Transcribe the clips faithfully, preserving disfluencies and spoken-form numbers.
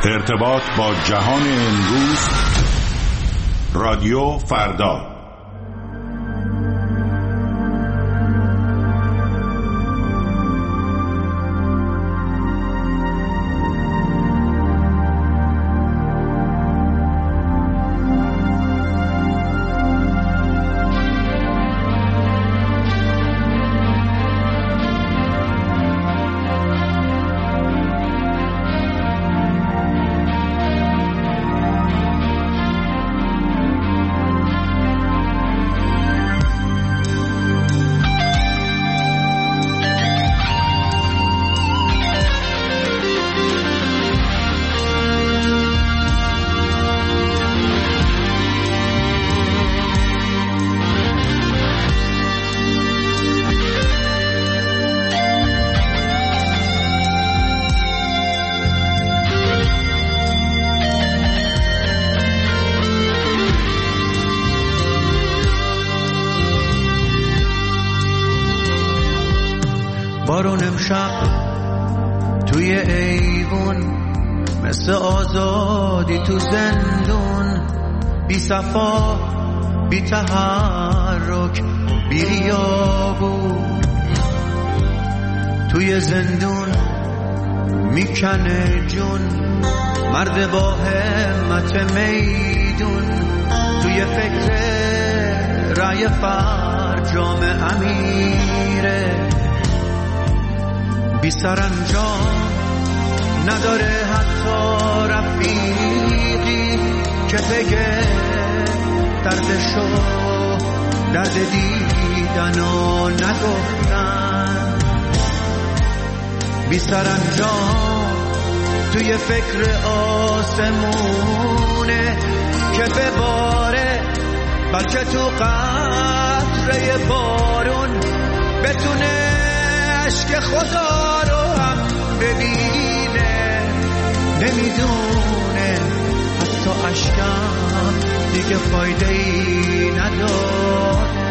ارتباط با جهان امروز، رادیو فردا. بارون امشب توی ایوون مثل آزادی تو زندون، بی صفا بی تحرک بی ریا بود. توی زندون میکنه جون مرد با همت میدون، توی فکر رای فرجام امیره، بی سرانجام نداره حتی رفیقی که بگه دردشو درد دیدن و نگفتن. بی سرانجام توی فکر آسمونه که بباره، بلکه تو قطره بارون بتونه عشق خدا رو هم ببینه. نمیدونه حتی عشقم دیگه فایده ای نداره.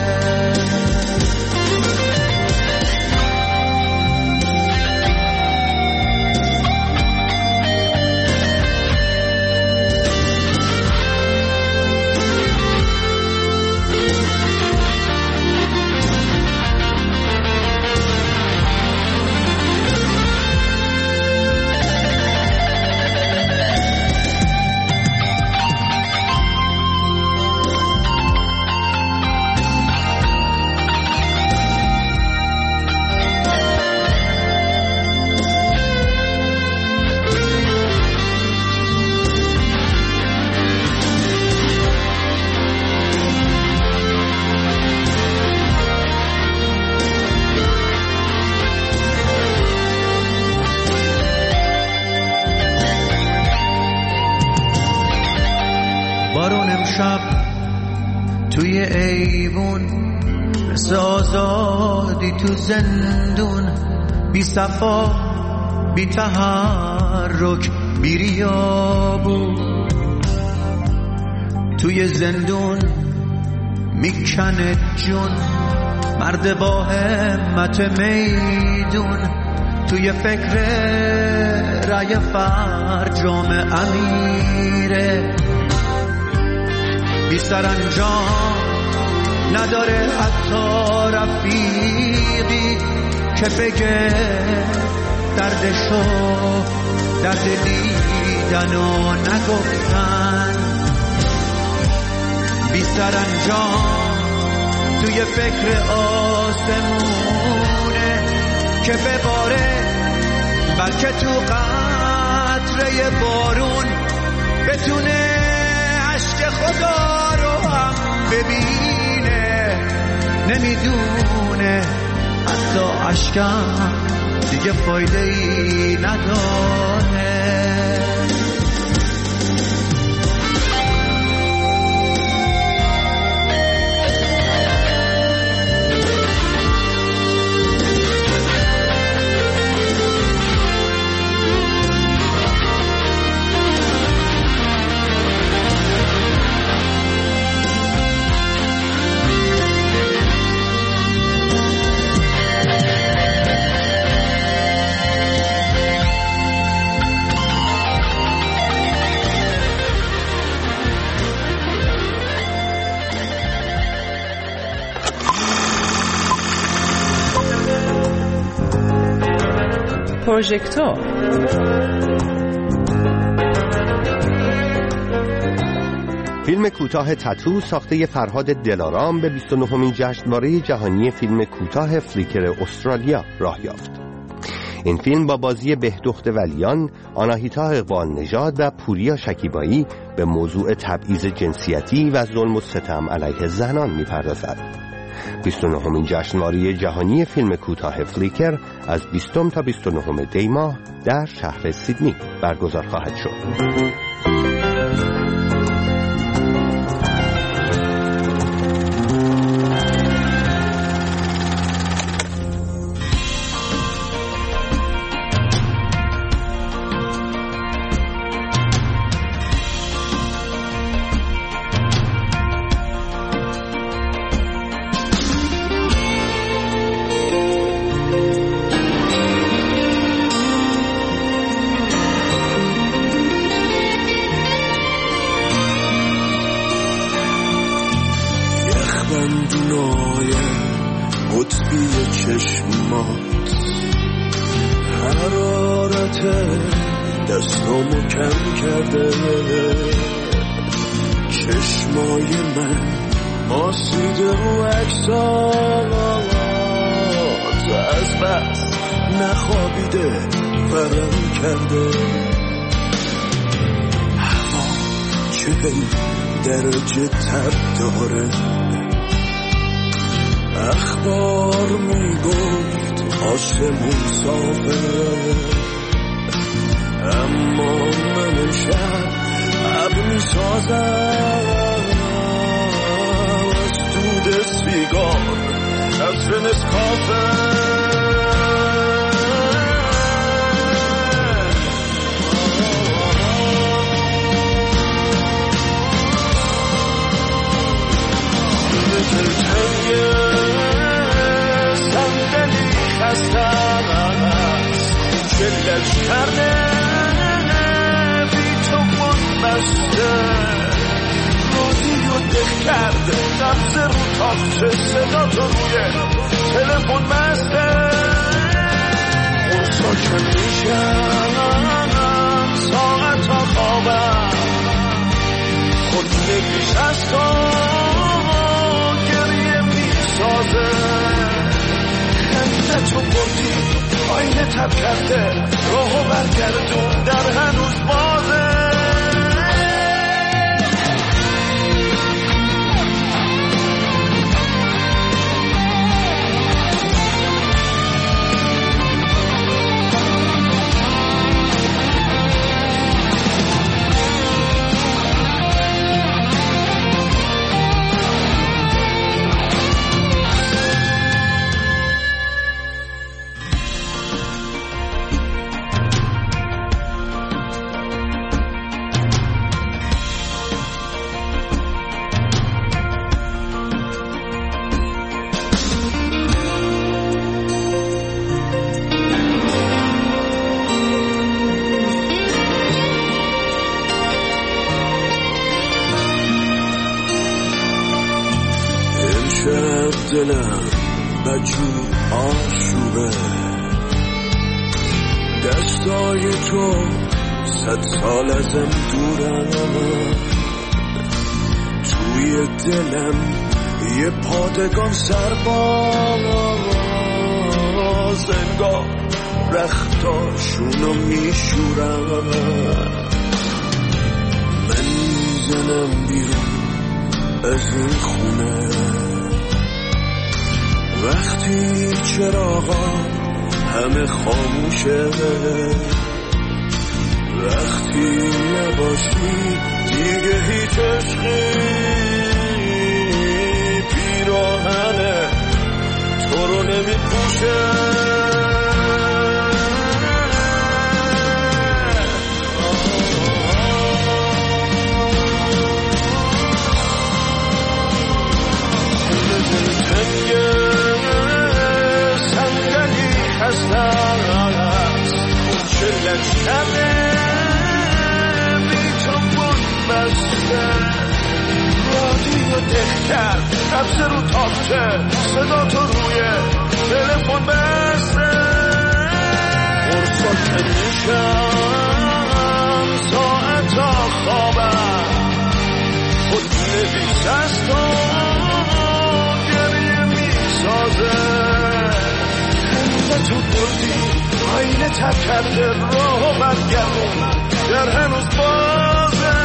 بارون امشب توی ایوون مثل آزادی تو زندون، بی صفا بی تحرک بی ریا بود. توی زندون میکنه جون مرد با همت میدون، توی فکر رای فرجام امیره، بی سرانجام نداره حتی رفیقی که بگه دردشو درد دیدن و نگفتن. بی سرانجام توی فکر آسمونه که بباره، بلکه تو قطره بارون بتونه عشق خدا رو هم ببینه. نمیدونه حتی عشقم دیگه فایده ای نداره. پروژکتور. فیلم کوتاه تتو ساخته فرهاد دلارام به بیست و نهمین جشنواره جهانی فیلم کوتاه فلیکر استرالیا راه یافت. این فیلم با بازی بهدخت ولیان، آناهیتا اقبال نژاد و پوریا شکیبایی به موضوع تبعیض جنسیتی و ظلم و ستم علیه زنان می‌پردازد. بیست و نهمین جشنواره جهانی فیلم کوتاه فلیکر از بیستم تا بیست و نهم دی ماه در شهر سیدنی برگزار خواهد شد. قطبی چشمات حرارت دستامو کم کرده، چشمای من ماسیده و عکسات از بس نخوابیده برم کرده. هوا چهل درجه تب داره، اخبار میگفت آسمون صافه، اما من امشب ابر میسازم از دود سیگار عطر نسکافه. چلش کرده بی تو من بسته، رادیو دق کرده نبض رو تاخته، صدا تو روی تلفن بسته. اون ساکن میشم ساعت ها خوابم، خود نگیش از تو گریه میسازه. خنده تو بردی آینه تب کرده، راهو برگردون در هنوز بازه. دلم بجور آشوبه، دستای تو صد سال ازم دورم، توی دلم یه پادگان سرباز، انگار رختاشونو میشورم. من میزنم بیرون از این خونه وقتی چراغا همه خاموشه، وقتی نباشی دیگه هیچ عشقی پیراهنه تو رو نمیپوشه. چلش کرده بی تو من بسته، رادیو دق کرد نبض رو تاخته، صدا تو روی تلفن بسته. قرصا ساکت میشم ساعتا خوابم خود نویس است و گریه میسازه خنده تو دردی آینه تر کرده راه و برگردون در هنوز بازه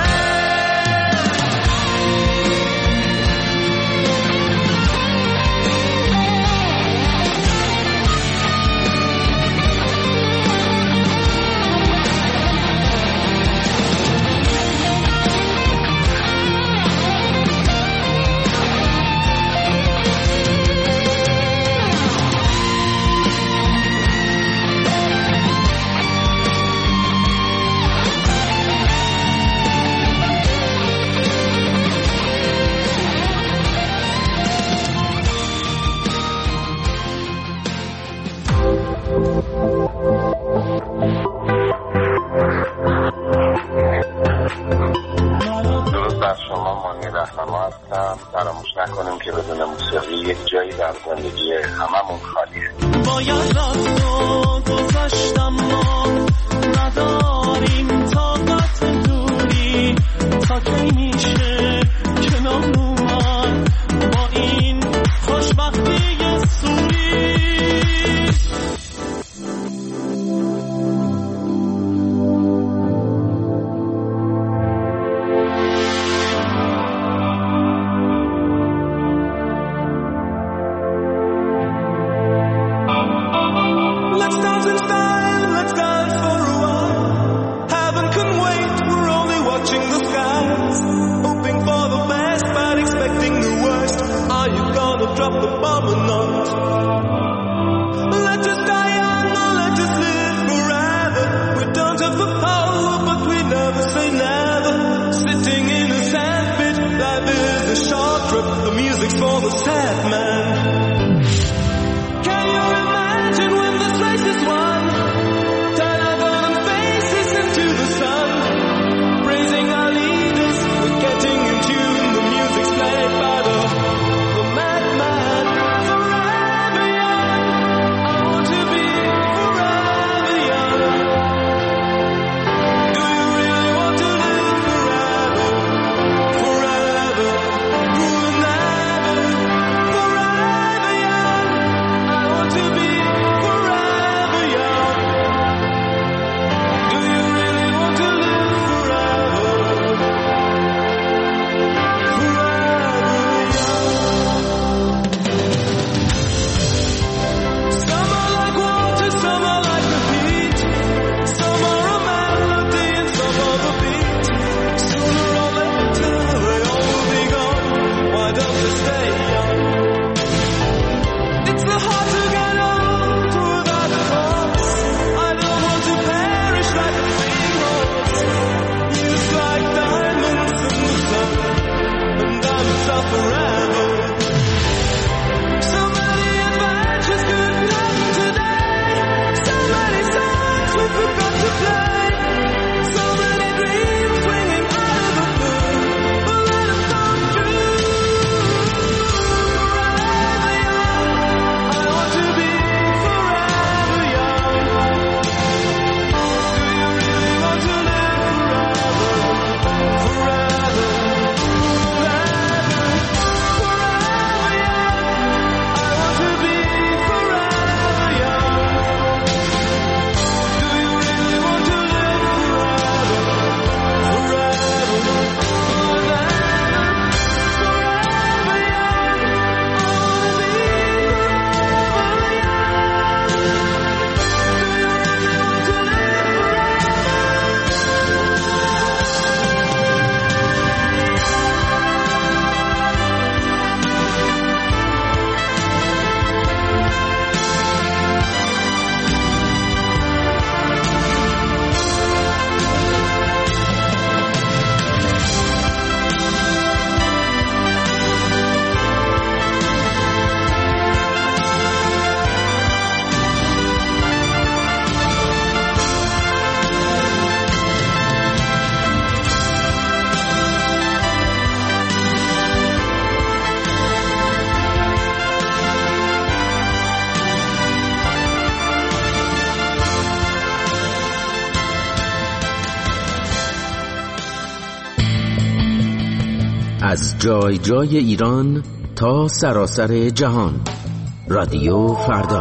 فراموش نکنیم که بدون موسیقی یک جایی در زندگی هممون خالیه. باید رفت و گذاشتم ما نداریم طاقت دوری تا کی میشه کنار اومد با این خوشبختی سوری. از جای جای ایران تا سراسر جهان. رادیو فردا.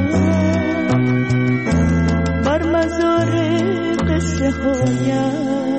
بر مزار قصه هایم